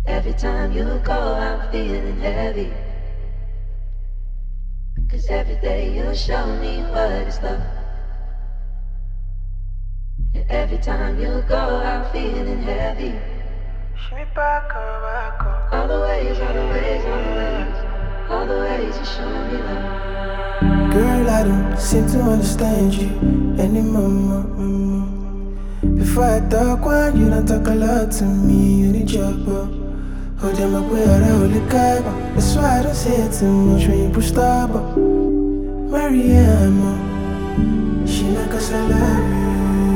Every time you go, I'm feeling heavy. 'Cause every day you show me what is love. And every time you go, I'm feeling heavy. All the ways, all the ways, all the ways, all the ways you show me love. Girl, I don't seem to understand you anymore. Before I talk one, you don't talk a lot to me. You need your bro. Hold them up with all the holy cabo. That's why I don't say it too much when you push stop. Mariam, she not 'cause I love you.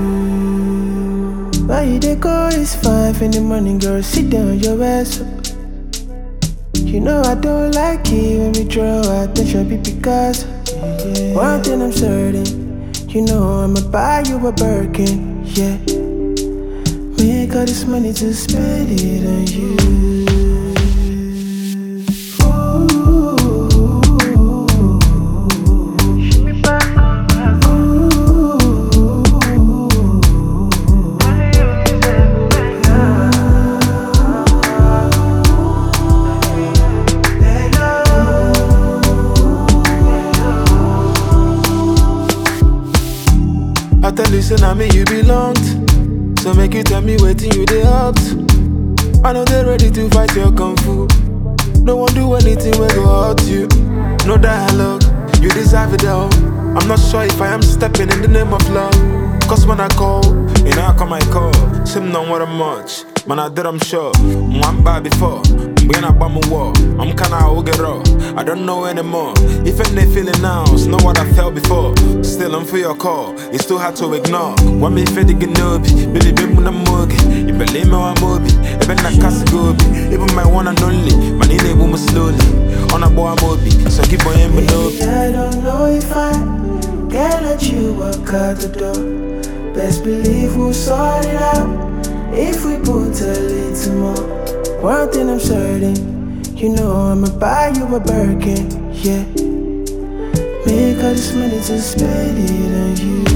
Why you dey go? It's 5 in the morning, girl. Sit down, your ass up. You know I don't like it when we draw attention, because one thing I'm certain, you know I'ma buy you a Birkin, yeah. Make all this money to spend it on you. I tell you, say now me you belonged. So make you tell me waiting you dey up to. I know they ready to fight your kung fu. No one do anything when go hurt you. No dialogue, you deserve it all. I'm not sure if I am stepping in the name of love. Cause when I call, you know I come I call. Sim no what much, man I did I'm sure. One bar before, when I bomb a wall, I'm kinda all get raw. I don't know anymore. If any feeling now, it's not what I felt before. Still I'm for your call, it's too hard to ignore. When me fed the gnobi, Billy Bim when I'm muggy. You believe me I'm moby, even I can't go be. Even my one and only, my name will move slowly. On a boy moby, so keep on aiming up. I don't know if I can let you walk out the door. Best believe we'll sort it out if we put a little more. One thing I'm certain, you know I'ma buy you a Birkin, yeah. Make all this money to spend it on you.